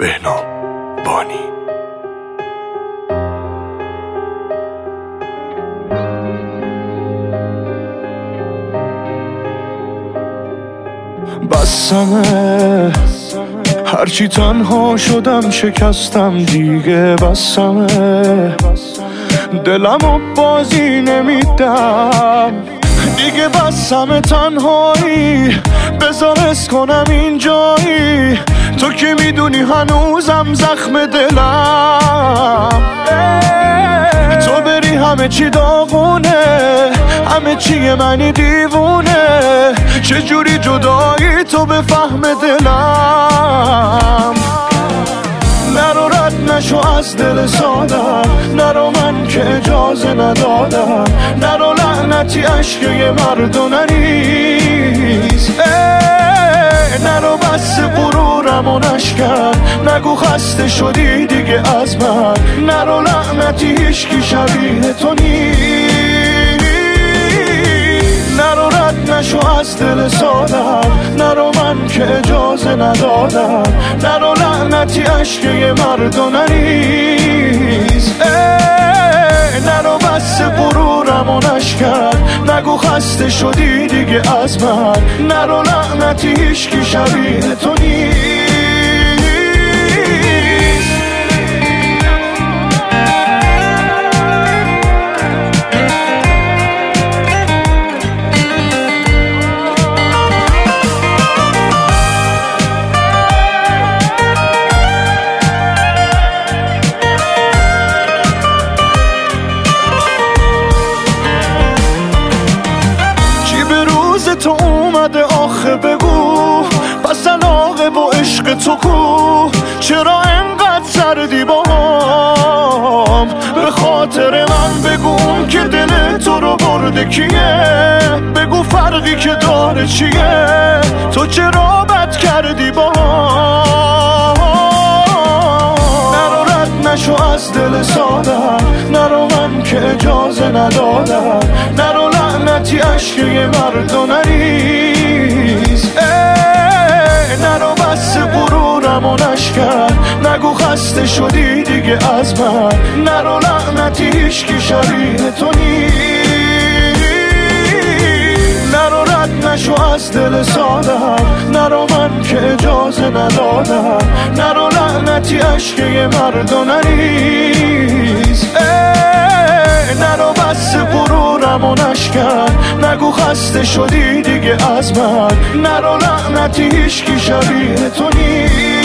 بهنام بانی. بسمه هرچی تنها شدم شکستم دیگه، بسمه دلمو بازی نمیدم دیگه، بسمه تنهایی بذار حس کنم اینجایی، تو که میدونی هنوزم زخم دلم، تو بری همه چی داغونه، همه چی منی دیوونه، چجوری جدایی تو به فهم دلم، نرو رد نشو از دل سادم، نرو من که اجازه ندادم، نرو لعنتی عشق یه مرد و نریز، نرو بس غرورم و نشکن، نگو خسته شدی دیگه از من، نرو لعنتی هیچکی شبیه تو نیست، نرو رد نشو از دل سادم، نرو من که اجازه ندادم، نرو لعنتی عشق یه مرد و نریز، نرو بس غرورم و نشکن، نگو خسته شدی دیگه از من، نرو لعنتی هیچکی شبیه تو نیست. تو اومده آخه بگو، پس علاقه با عشق تو کو، چرا انقدر سردی باهام، به خاطر من بگو که دل تو رو برده کیه، بگو فرقی که داره چیه، تو چرا بد کردی باهام، نرو رد نشو از دل سادم، نرو من که اجازه ندادم، نرو لعنتی عشق یه مرد و نریز، نرو بس غرورم و نشکن، نگو خسته شدی دیگه از من، نرو لعنتی هیچکی شبیه تو نیست، نرو رد نشو از دل سادم، نرو من که اجازه ندادم، نرو لعنتی عشق یه مرد و نریز، نرو بس غرورم و نشکن، نگو خسته شدی دیگه از من، نرو لعنتی هیچکی شبیه تو نیست.